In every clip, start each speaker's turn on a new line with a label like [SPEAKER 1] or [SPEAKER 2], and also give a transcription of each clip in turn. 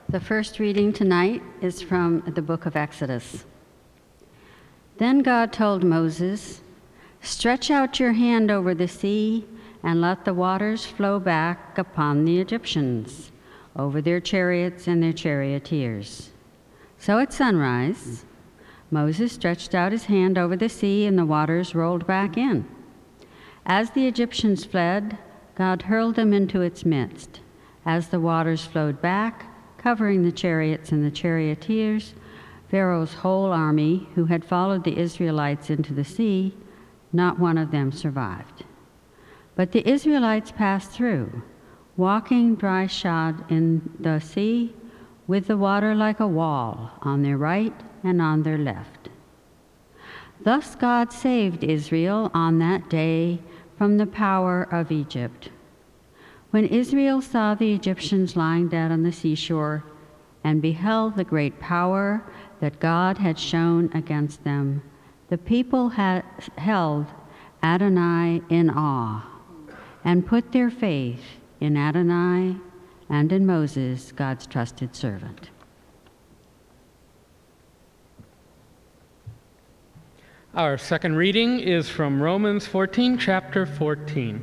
[SPEAKER 1] The first reading tonight is from the book of Exodus. Then God told Moses, "Stretch out your hand over the sea and let the waters flow back upon the Egyptians, over their chariots and their charioteers." So at sunrise, Moses stretched out his hand over the sea and the waters rolled back in. As the Egyptians fled, God hurled them into its midst. As the waters flowed back, covering the chariots and the charioteers, Pharaoh's whole army, who had followed the Israelites into the sea, not one of them survived. But the Israelites passed through, walking dry-shod in the sea, with the water like a wall on their right and on their left. Thus God saved Israel on that day from the power of Egypt. When Israel saw the Egyptians lying dead on the seashore and beheld the great power that God had shown against them, the people had held Adonai in awe and put their faith in Adonai and in Moses, God's trusted servant.
[SPEAKER 2] Our second reading is from Romans 14, chapter 14.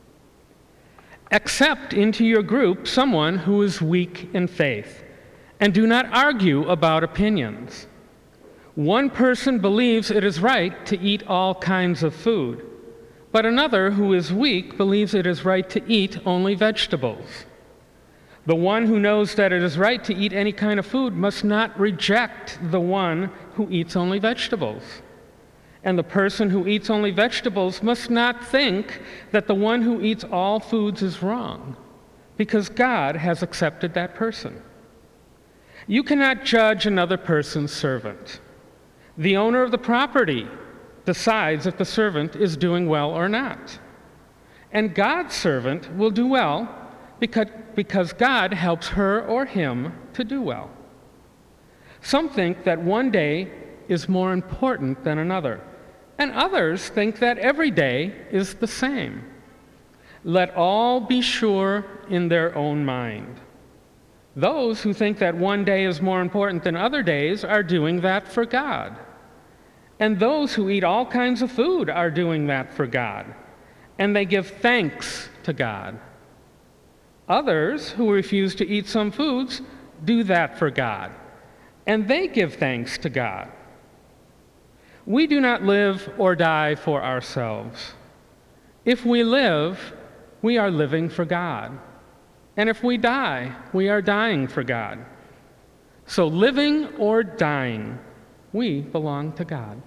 [SPEAKER 2] Accept into your group someone who is weak in faith, and do not argue about opinions. One person believes it is right to eat all kinds of food, but another who is weak believes it is right to eat only vegetables. The one who knows that it is right to eat any kind of food must not reject the one who eats only vegetables. And the person who eats only vegetables must not think that the one who eats all foods is wrong, because God has accepted that person. You cannot judge another person's servant. The owner of the property decides if the servant is doing well or not. And God's servant will do well because God helps her or him to do well. Some think that one day is more important than another, and others think that every day is the same. Let all be sure in their own mind. Those who think that one day is more important than other days are doing that for God. And those who eat all kinds of food are doing that for God, and they give thanks to God. Others who refuse to eat some foods do that for God, and they give thanks to God. We do not live or die for ourselves. If we live, we are living for God. And if we die, we are dying for God. So living or dying, we belong to God.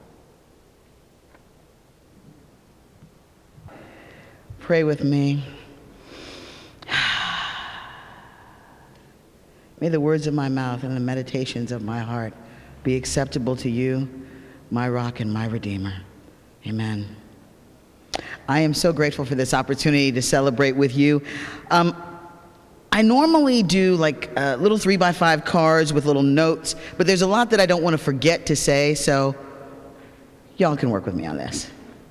[SPEAKER 3] Pray with me. May the words of my mouth and the meditations of my heart be acceptable to you, my rock and my redeemer. Amen. I am so grateful for this opportunity to celebrate with you. I normally do like little 3x5 cards with little notes, but there's a lot that I don't want to forget to say, so y'all can work with me on this.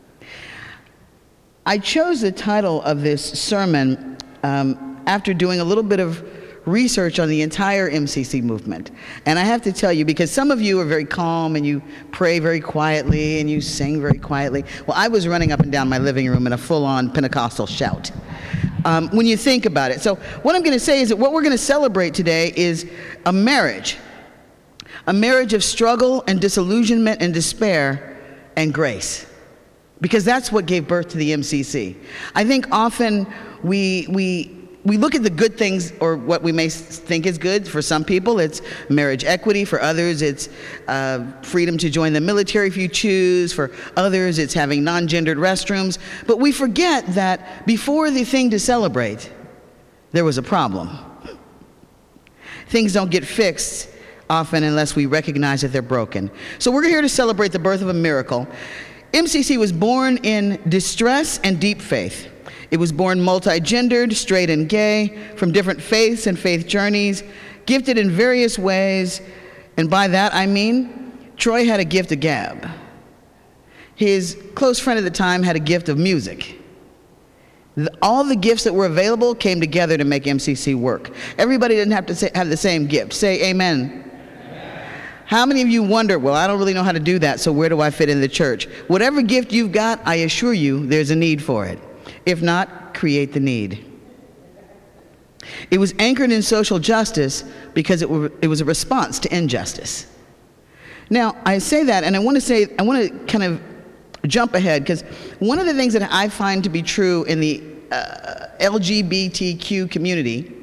[SPEAKER 3] I chose the title of this sermon after doing a little bit of research on the entire MCC movement. And I have to tell you, because some of you are very calm and you pray very quietly and you sing very quietly. Well, I was running up and down my living room in a full-on Pentecostal shout. When you think about it. So what I'm going to say is that what we're going to celebrate today is a marriage of struggle and disillusionment and despair and grace. Because that's what gave birth to the MCC. I think often we look at the good things, or what we may think is good. For some people, it's marriage equity. For others, it's freedom to join the military if you choose. For others, it's having non-gendered restrooms. But we forget that before the thing to celebrate, there was a problem. Things don't get fixed often unless we recognize that they're broken. So we're here to celebrate the birth of a miracle. MCC was born in distress and deep faith. It was born multi-gendered, straight and gay, from different faiths and faith journeys, gifted in various ways. And by that I mean, Troy had a gift of gab. His close friend at the time had a gift of music. All the gifts that were available came together to make MCC work. Everybody didn't have to have the same gift. Say amen. How many of you wonder, well, I don't really know how to do that, so where do I fit in the church? Whatever gift you've got, I assure you there's a need for it. If not, create the need. It was anchored in social justice because it was a response to injustice. Now, I say that, and I want to kind of jump ahead, because one of the things that I find to be true in the LGBTQ community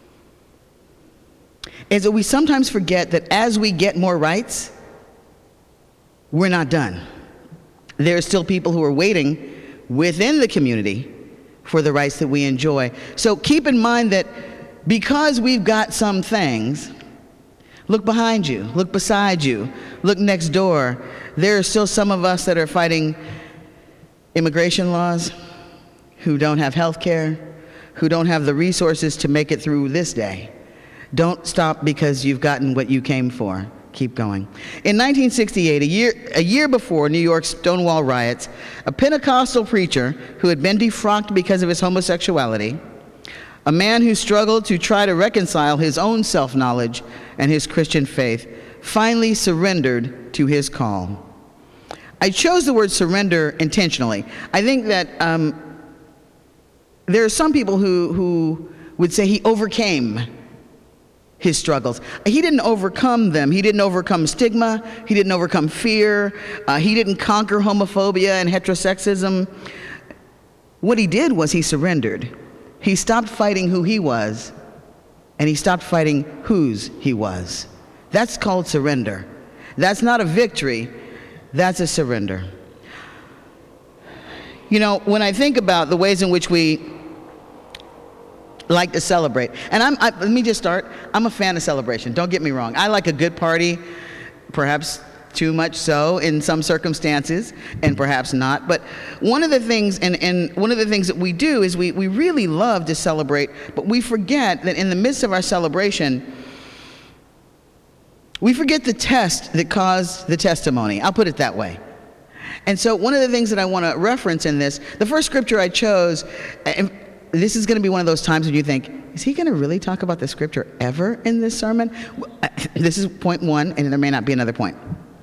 [SPEAKER 3] is that we sometimes forget that as we get more rights, we're not done. There are still people who are waiting within the community for the rights that we enjoy. So keep in mind that because we've got some things, look behind you, look beside you, look next door. There are still some of us that are fighting immigration laws, who don't have health care, who don't have the resources to make it through this day. Don't stop because you've gotten what you came for. Keep going. In 1968, a year before New York's Stonewall riots, a Pentecostal preacher who had been defrocked because of his homosexuality, a man who struggled to try to reconcile his own self-knowledge and his Christian faith, finally surrendered to his call. I chose the word surrender intentionally. I think that there are some people who would say he overcame his struggles. He didn't overcome them. He didn't overcome stigma. He didn't overcome fear. He didn't conquer homophobia and heterosexism. What he did was he surrendered. He stopped fighting who he was, and he stopped fighting whose he was. That's called surrender. That's not a victory. That's a surrender. You know, when I think about the ways in which we like to celebrate, and let me just start. I'm a fan of celebration. Don't get me wrong. I like a good party, perhaps too much so in some circumstances, and perhaps not. But one of the things, and one of the things that we do is we really love to celebrate, but we forget that in the midst of our celebration, we forget the test that caused the testimony. I'll put it that way. And so one of the things that I want to reference in this, the first scripture I chose, and this is going to be one of those times when you think, is he going to really talk about the scripture ever in this sermon? This is point one, and there may not be another point.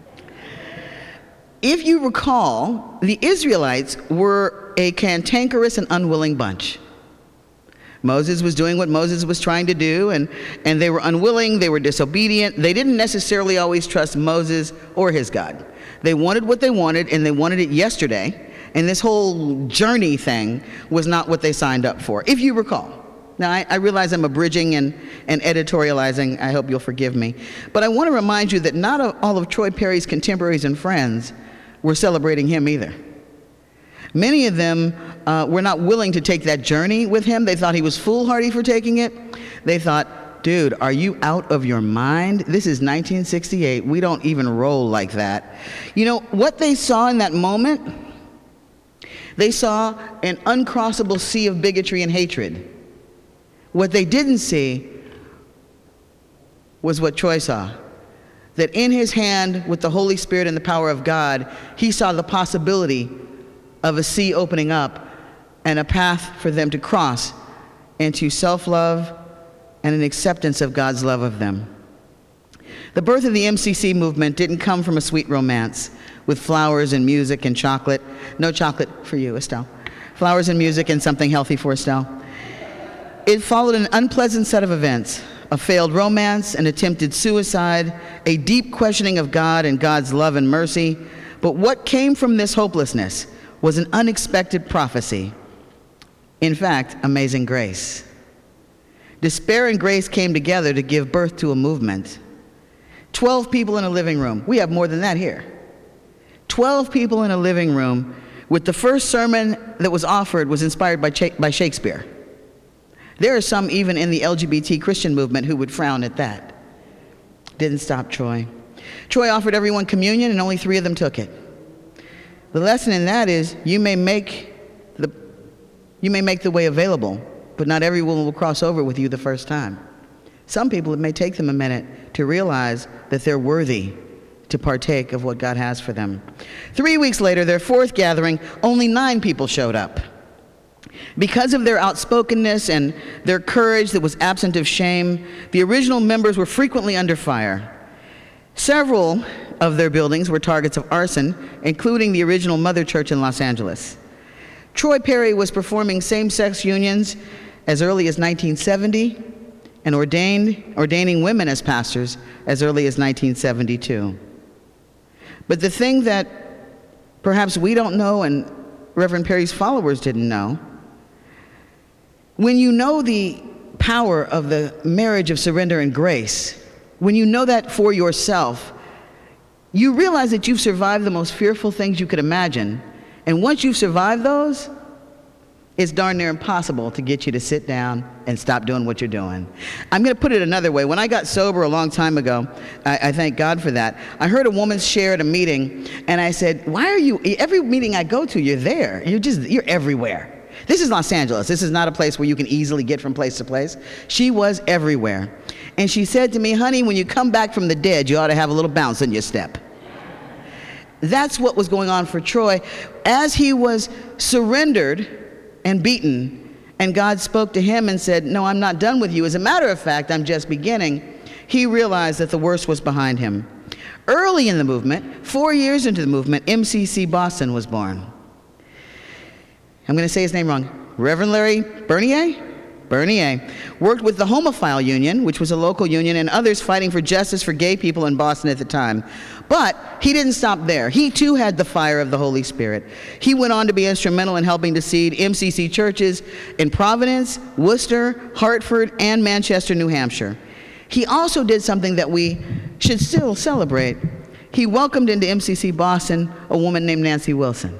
[SPEAKER 3] If you recall, the Israelites were a cantankerous and unwilling bunch. Moses was doing what Moses was trying to do, and they were unwilling, they were disobedient. They didn't necessarily always trust Moses or his God. They wanted what they wanted, and they wanted it yesterday. And this whole journey thing was not what they signed up for, if you recall. Now, I realize I'm abridging and editorializing. I hope you'll forgive me. But I want to remind you that not all of Troy Perry's contemporaries and friends were celebrating him either. Many of them were not willing to take that journey with him. They thought he was foolhardy for taking it. They thought, dude, are you out of your mind? This is 1968. We don't even roll like that. You know, what they saw in that moment, they saw an uncrossable sea of bigotry and hatred. What they didn't see was what Troy saw. That in his hand, with the Holy Spirit and the power of God, he saw the possibility of a sea opening up and a path for them to cross into self-love and an acceptance of God's love of them. The birth of the MCC movement didn't come from a sweet romance with flowers and music and chocolate. No chocolate for you, Estelle. Flowers and music and something healthy for Estelle. It followed an unpleasant set of events, a failed romance, an attempted suicide, a deep questioning of God and God's love and mercy. But what came from this hopelessness was an unexpected prophecy. In fact, amazing grace. Despair and grace came together to give birth to a movement. 12 people in a living room. We have more than that here. 12 people in a living room with the first sermon that was offered was inspired by Shakespeare. There are some even in the LGBT Christian movement who would frown at that. Didn't stop Troy. Troy offered everyone communion and only 3 of them took it. The lesson in that is you may make the way available, but not everyone will cross over with you the first time. Some people, it may take them a minute to realize that they're worthy to partake of what God has for them. 3 weeks later, their 4th gathering, only 9 people showed up. Because of their outspokenness and their courage that was absent of shame, the original members were frequently under fire. Several of their buildings were targets of arson, including the original Mother Church in Los Angeles. Troy Perry was performing same-sex unions as early as 1970 and ordaining women as pastors as early as 1972. But the thing that perhaps we don't know and Reverend Perry's followers didn't know, when you know the power of the marriage of surrender and grace, when you know that for yourself, you realize that you've survived the most fearful things you could imagine. And once you've survived those, it's darn near impossible to get you to sit down and stop doing what you're doing. I'm going to put it another way. When I got sober a long time ago, I thank God for that, I heard a woman share at a meeting, and I said, why are you, every meeting I go to, you're there. You're everywhere. This is Los Angeles. This is not a place where you can easily get from place to place. She was everywhere. And she said to me, honey, when you come back from the dead, you ought to have a little bounce in your step. That's what was going on for Troy. As he was surrendered and beaten, and God spoke to him and said, no, I'm not done with you. As a matter of fact, I'm just beginning. He realized that the worst was behind him. Early in the movement, 4 years into the movement, MCC Boston was born. I'm going to say his name wrong. Reverend Larry Bernier worked with the Homophile Union, which was a local union, and others fighting for justice for gay people in Boston at the time. But he didn't stop there. He too had the fire of the Holy Spirit. He went on to be instrumental in helping to seed MCC churches in Providence, Worcester, Hartford, and Manchester, New Hampshire. He also did something that we should still celebrate. He welcomed into MCC Boston a woman named Nancy Wilson.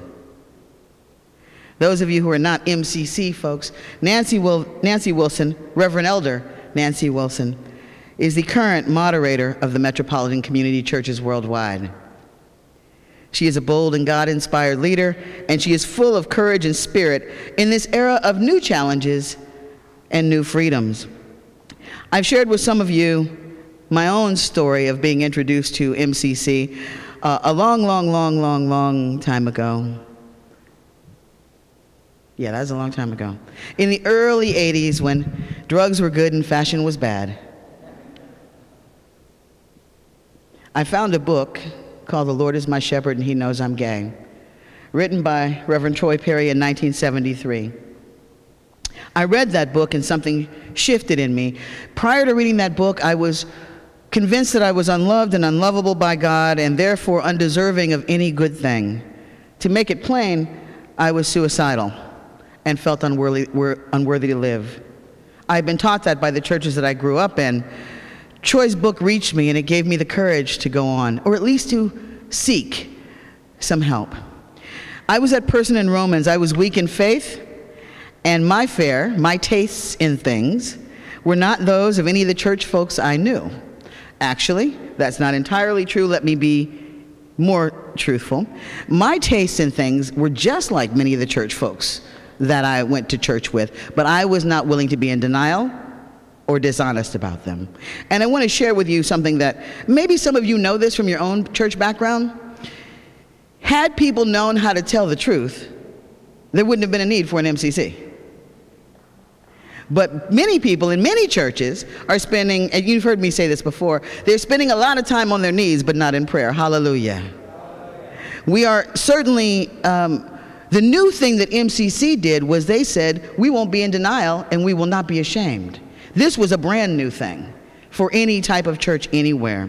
[SPEAKER 3] Those of you who are not MCC folks, Nancy Wilson, Reverend Elder Nancy Wilson, is the current moderator of the Metropolitan Community Churches worldwide. She is a bold and God-inspired leader, and she is full of courage and spirit in this era of new challenges and new freedoms. I've shared with some of you my own story of being introduced to MCC a long time ago. Yeah, that was a long time ago. In the early 80s, when drugs were good and fashion was bad. I found a book called The Lord is My Shepherd and He Knows I'm Gay, written by Reverend Troy Perry in 1973. I read that book and something shifted in me. Prior to reading that book, I was convinced that I was unloved and unlovable by God and therefore undeserving of any good thing. To make it plain, I was suicidal and felt unworthy to live. I had been taught that by the churches that I grew up in. Troy's book reached me and it gave me the courage to go on, or at least to seek some help. I was that person in Romans. I was weak in faith, and my tastes in things, were not those of any of the church folks I knew. Actually, that's not entirely true. Let me be more truthful. My tastes in things were just like many of the church folks that I went to church with, but I was not willing to be in denial or dishonest about them. And I want to share with you something that maybe some of you know this from your own church background. Had people known how to tell the truth, there wouldn't have been a need for an MCC. But many people in many churches are spending, and you've heard me say this before, they're spending a lot of time on their knees, but not in prayer. Hallelujah. We are certainly, the new thing that MCC did was they said, we won't be in denial and we will not be ashamed. This was a brand new thing for any type of church anywhere.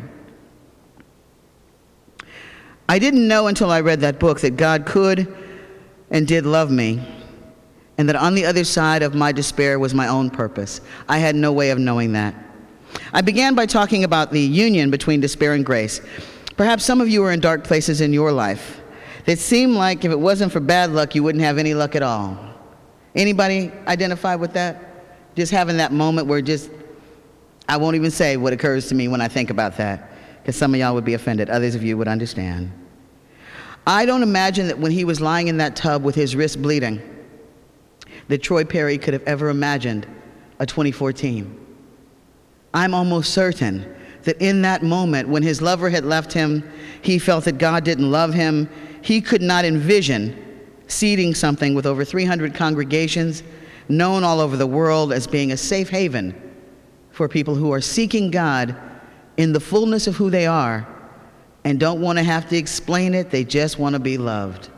[SPEAKER 3] I didn't know until I read that book that God could and did love me, and that on the other side of my despair was my own purpose. I had no way of knowing that. I began by talking about the union between despair and grace. Perhaps some of you are in dark places in your life that seem like if it wasn't for bad luck, you wouldn't have any luck at all. Anybody identify with that? Just having that moment where I won't even say what occurs to me when I think about that, because some of y'all would be offended. Others of you would understand. I don't imagine that when he was lying in that tub with his wrist bleeding, that Troy Perry could have ever imagined a 2014. I'm almost certain that in that moment when his lover had left him, he felt that God didn't love him. He could not envision seeding something with over 300 congregations, known all over the world as being a safe haven for people who are seeking God in the fullness of who they are and don't want to have to explain it, they just want to be loved.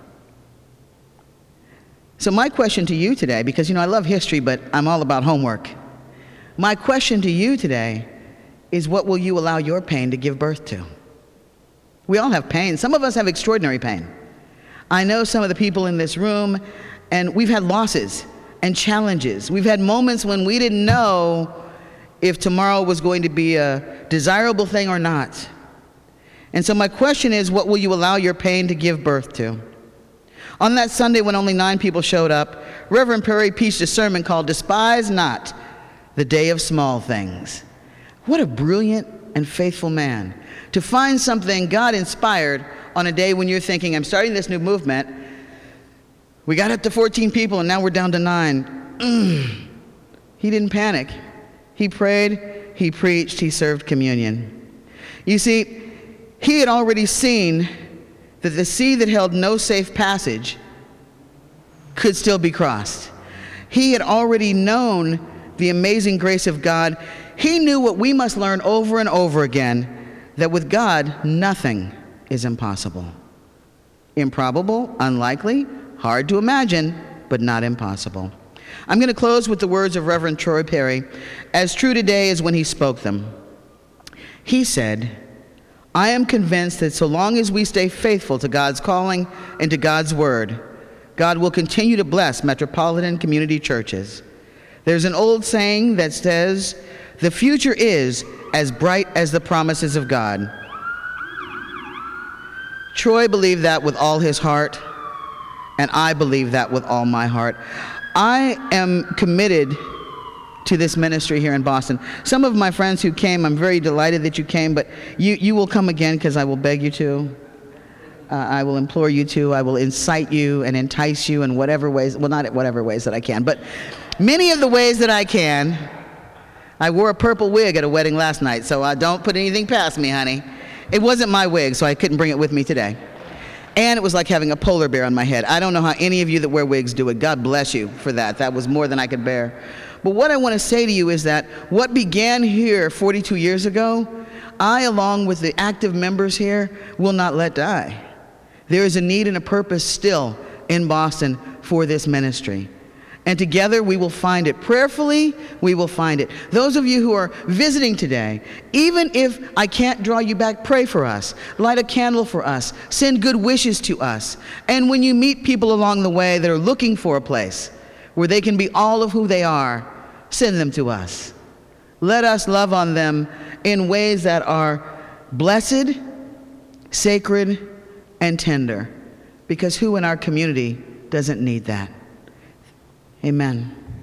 [SPEAKER 3] So my question to you today, because I love history, but I'm all about homework. My question to you today is, what will you allow your pain to give birth to? We all have pain. Some of us have extraordinary pain. I know some of the people in this room, and we've had losses and challenges. We've had moments when we didn't know if tomorrow was going to be a desirable thing or not. And so my question is, what will you allow your pain to give birth to? On that Sunday when only 9 people showed up, Reverend Perry preached a sermon called "Despise Not the Day of Small Things." What a brilliant and faithful man to find something God inspired on a day when you're thinking, I'm starting this new movement. We got up to 14 people and now we're down to 9. He didn't panic. He prayed, he preached, he served communion. You see, he had already seen that the sea that held no safe passage could still be crossed. He had already known the amazing grace of God. He knew what we must learn over and over again, that with God, nothing is impossible. Improbable, unlikely, hard to imagine, but not impossible. I'm going to close with the words of Reverend Troy Perry, as true today as when he spoke them. He said, "I am convinced that so long as we stay faithful to God's calling and to God's word, God will continue to bless metropolitan community churches. There's an old saying that says, the future is as bright as the promises of God." Troy believed that with all his heart, and I believe that with all my heart. I am committed to this ministry here in Boston. Some of my friends who came, I'm very delighted that you came, but you will come again because I will beg you to. I will implore you to. I will incite you and entice you in whatever ways, well, not whatever ways that I can, but many of the ways that I can. I wore a purple wig at a wedding last night, so don't put anything past me, honey. It wasn't my wig, so I couldn't bring it with me today. And it was like having a polar bear on my head. I don't know how any of you that wear wigs do it. God bless you for that. That was more than I could bear. But what I want to say to you is that what began here 42 years ago, I, along with the active members here, will not let die. There is a need and a purpose still in Boston for this ministry. And together we will find it. Prayerfully, we will find it. Those of you who are visiting today, even if I can't draw you back, pray for us. Light a candle for us. Send good wishes to us. And when you meet people along the way that are looking for a place where they can be all of who they are, send them to us. Let us love on them in ways that are blessed, sacred, and tender. Because who in our community doesn't need that? Amen.